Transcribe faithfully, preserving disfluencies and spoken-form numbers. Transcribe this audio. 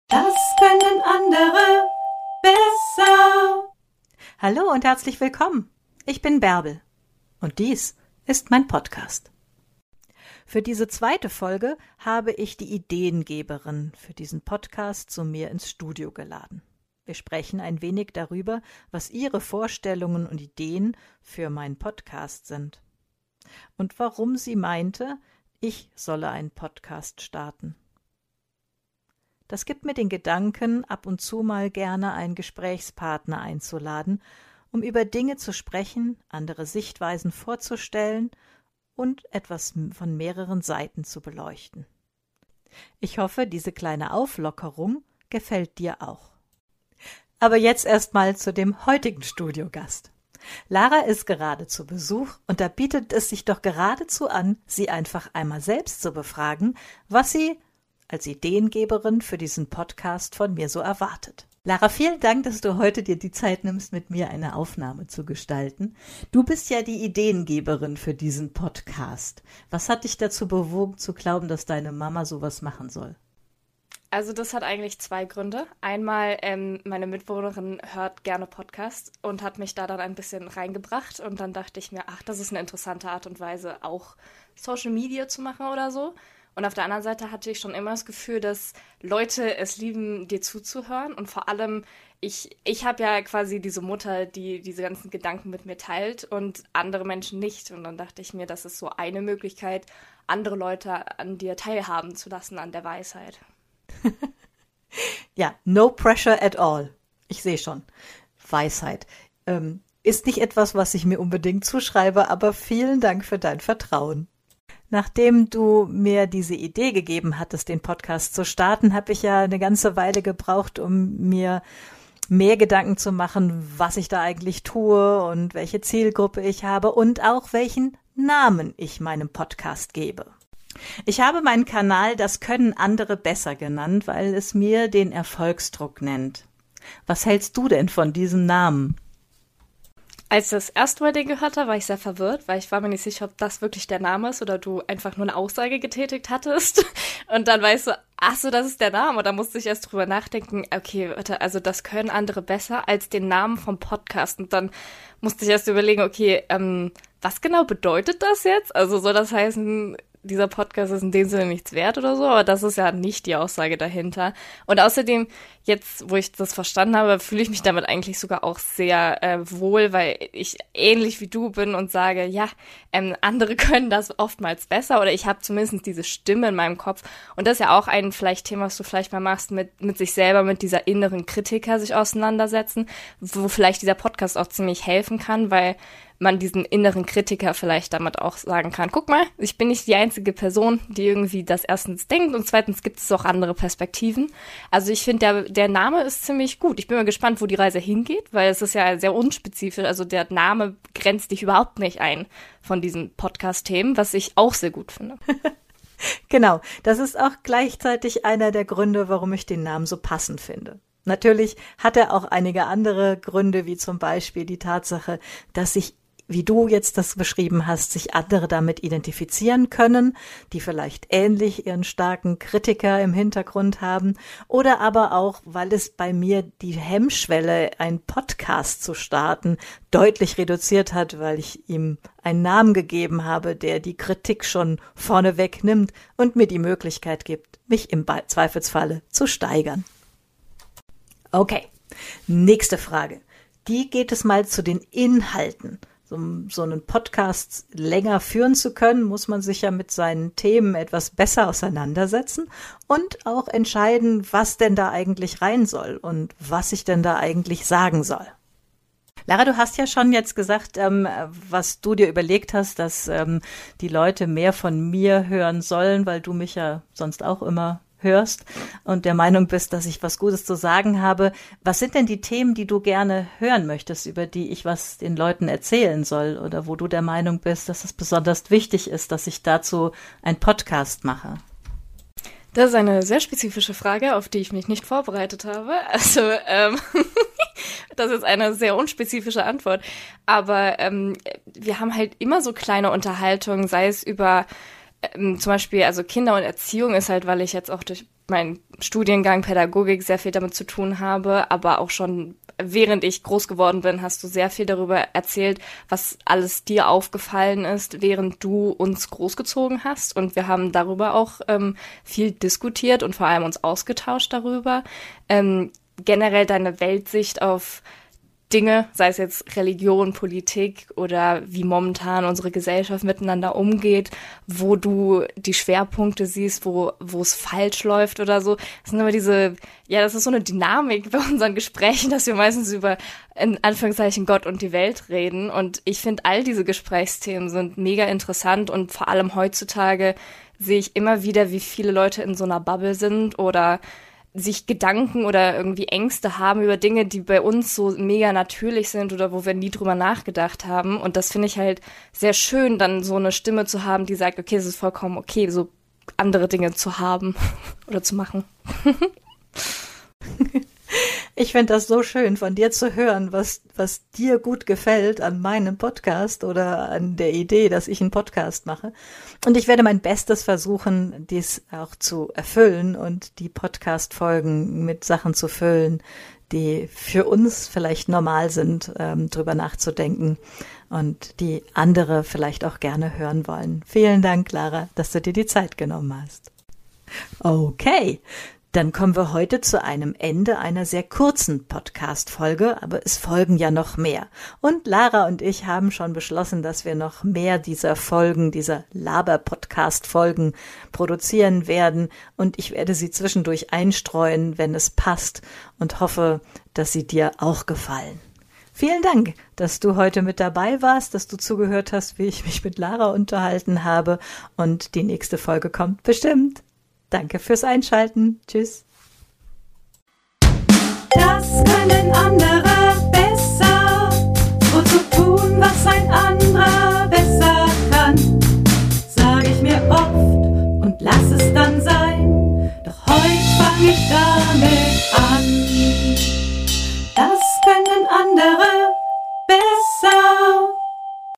Das können andere besser. Hallo und herzlich willkommen. Ich bin Bärbel und dies ist mein Podcast. Für diese zweite Folge habe ich die Ideengeberin für diesen Podcast zu mir ins Studio geladen. Wir sprechen ein wenig darüber, was ihre Vorstellungen und Ideen für meinen Podcast sind und warum sie meinte, ich solle einen Podcast starten. Das gibt mir den Gedanken, ab und zu mal gerne einen Gesprächspartner einzuladen, um über Dinge zu sprechen, andere Sichtweisen vorzustellen und etwas von mehreren Seiten zu beleuchten. Ich hoffe, diese kleine Auflockerung gefällt dir auch. Aber jetzt erstmal zu dem heutigen Studiogast. Lara ist gerade zu Besuch und da bietet es sich doch geradezu an, sie einfach einmal selbst zu befragen, was sie als Ideengeberin für diesen Podcast von mir so erwartet. Lara, vielen Dank, dass du heute dir die Zeit nimmst, mit mir eine Aufnahme zu gestalten. Du bist ja die Ideengeberin für diesen Podcast. Was hat dich dazu bewogen, zu glauben, dass deine Mama sowas machen soll? Also das hat eigentlich zwei Gründe. Einmal, ähm, meine Mitbewohnerin hört gerne Podcasts und hat mich da dann ein bisschen reingebracht. Und dann dachte ich mir, ach, das ist eine interessante Art und Weise, auch Social Media zu machen oder so. Und auf der anderen Seite hatte ich schon immer das Gefühl, dass Leute es lieben, dir zuzuhören. Und vor allem, ich, ich habe ja quasi diese Mutter, die diese ganzen Gedanken mit mir teilt und andere Menschen nicht. Und dann dachte ich mir, das ist so eine Möglichkeit, andere Leute an dir teilhaben zu lassen, an der Weisheit. Ja, no pressure at all. Ich sehe schon. Weisheit. Ähm, ist nicht etwas, was ich mir unbedingt zuschreibe, aber vielen Dank für dein Vertrauen. Nachdem du mir diese Idee gegeben hattest, den Podcast zu starten, habe ich ja eine ganze Weile gebraucht, um mir mehr Gedanken zu machen, was ich da eigentlich tue und welche Zielgruppe ich habe und auch welchen Namen ich meinem Podcast gebe. Ich habe meinen Kanal Das können andere besser genannt, weil es mir den Erfolgsdruck nennt. Was hältst du denn von diesem Namen? Als ich das erste Mal den gehört habe, war ich sehr verwirrt, weil ich war mir nicht sicher, ob das wirklich der Name ist oder du einfach nur eine Aussage getätigt hattest. Und dann weißt du, ach so, das ist der Name. Und da musste ich erst drüber nachdenken, okay, warte, also das können andere besser als den Namen vom Podcast. Und dann musste ich erst überlegen, okay, ähm, was genau bedeutet das jetzt? Also soll das heißen, dieser Podcast ist in dem Sinne nichts wert oder so, aber das ist ja nicht die Aussage dahinter. Und außerdem, jetzt, wo ich das verstanden habe, fühle ich mich damit eigentlich sogar auch sehr äh, wohl, weil ich ähnlich wie du bin und sage, ja, ähm, andere können das oftmals besser oder ich habe zumindest diese Stimme in meinem Kopf. Und das ist ja auch ein vielleicht Thema, was du vielleicht mal machst, mit, mit sich selber, mit dieser inneren Kritiker sich auseinandersetzen, wo vielleicht dieser Podcast auch ziemlich helfen kann, weil man diesen inneren Kritiker vielleicht damit auch sagen kann, guck mal, ich bin nicht die einzige Person, die irgendwie das erstens denkt und zweitens gibt es auch andere Perspektiven. Also ich finde, der, der Name ist ziemlich gut. Ich bin mal gespannt, wo die Reise hingeht, weil es ist ja sehr unspezifisch. Also der Name grenzt dich überhaupt nicht ein von diesen Podcast-Themen, was ich auch sehr gut finde. Genau, das ist auch gleichzeitig einer der Gründe, warum ich den Namen so passend finde. Natürlich hat er auch einige andere Gründe, wie zum Beispiel die Tatsache, dass ich, wie du jetzt das beschrieben hast, sich andere damit identifizieren können, die vielleicht ähnlich ihren starken Kritiker im Hintergrund haben, oder aber auch, weil es bei mir die Hemmschwelle, einen Podcast zu starten, deutlich reduziert hat, weil ich ihm einen Namen gegeben habe, der die Kritik schon vorneweg nimmt und mir die Möglichkeit gibt, mich im Zweifelsfalle zu steigern. Okay, nächste Frage. Die geht es mal zu den Inhalten. So, so einen Podcast länger führen zu können, muss man sich ja mit seinen Themen etwas besser auseinandersetzen und auch entscheiden, was denn da eigentlich rein soll und was ich denn da eigentlich sagen soll. Lara, du hast ja schon jetzt gesagt, ähm, was du dir überlegt hast, dass ähm, die Leute mehr von mir hören sollen, weil du mich ja sonst auch immer hörst und der Meinung bist, dass ich was Gutes zu sagen habe. Was sind denn die Themen, die du gerne hören möchtest, über die ich was den Leuten erzählen soll oder wo du der Meinung bist, dass es besonders wichtig ist, dass ich dazu einen Podcast mache? Das ist eine sehr spezifische Frage, auf die ich mich nicht vorbereitet habe. Also ähm, das ist eine sehr unspezifische Antwort. Aber ähm, wir haben halt immer so kleine Unterhaltungen, sei es über ähm, zum Beispiel, also Kinder und Erziehung ist halt, weil ich jetzt auch durch mein Studiengang Pädagogik sehr viel damit zu tun habe, aber auch schon während ich groß geworden bin, hast du sehr viel darüber erzählt, was alles dir aufgefallen ist, während du uns großgezogen hast. Und wir haben darüber auch ähm, viel diskutiert und vor allem uns ausgetauscht darüber. Ähm, generell deine Weltsicht auf Dinge, sei es jetzt Religion, Politik oder wie momentan unsere Gesellschaft miteinander umgeht, wo du die Schwerpunkte siehst, wo wo es falsch läuft oder so. Das sind immer diese, ja, das ist so eine Dynamik bei unseren Gesprächen, dass wir meistens über, in Anführungszeichen, Gott und die Welt reden. Und ich finde, all diese Gesprächsthemen sind mega interessant und vor allem heutzutage sehe ich immer wieder, wie viele Leute in so einer Bubble sind oder sich Gedanken oder irgendwie Ängste haben über Dinge, die bei uns so mega natürlich sind oder wo wir nie drüber nachgedacht haben. Und das finde ich halt sehr schön, dann so eine Stimme zu haben, die sagt, okay, es ist vollkommen okay, so andere Dinge zu haben oder zu machen. Ich finde das so schön, von dir zu hören, was, was dir gut gefällt an meinem Podcast oder an der Idee, dass ich einen Podcast mache. Und ich werde mein Bestes versuchen, dies auch zu erfüllen und die Podcast-Folgen mit Sachen zu füllen, die für uns vielleicht normal sind, ähm, drüber nachzudenken und die andere vielleicht auch gerne hören wollen. Vielen Dank, Lara, dass du dir die Zeit genommen hast. Okay. Dann kommen wir heute zu einem Ende einer sehr kurzen Podcast-Folge, aber es folgen ja noch mehr. Und Lara und ich haben schon beschlossen, dass wir noch mehr dieser Folgen, dieser Laber-Podcast-Folgen produzieren werden. Und ich werde sie zwischendurch einstreuen, wenn es passt, und hoffe, dass sie dir auch gefallen. Vielen Dank, dass du heute mit dabei warst, dass du zugehört hast, wie ich mich mit Lara unterhalten habe. Und die nächste Folge kommt bestimmt. Danke fürs Einschalten. Tschüss. Das können andere besser. Wozu tun, was ein anderer besser kann, sag ich mir oft und lass es dann sein. Doch heute fang ich damit an.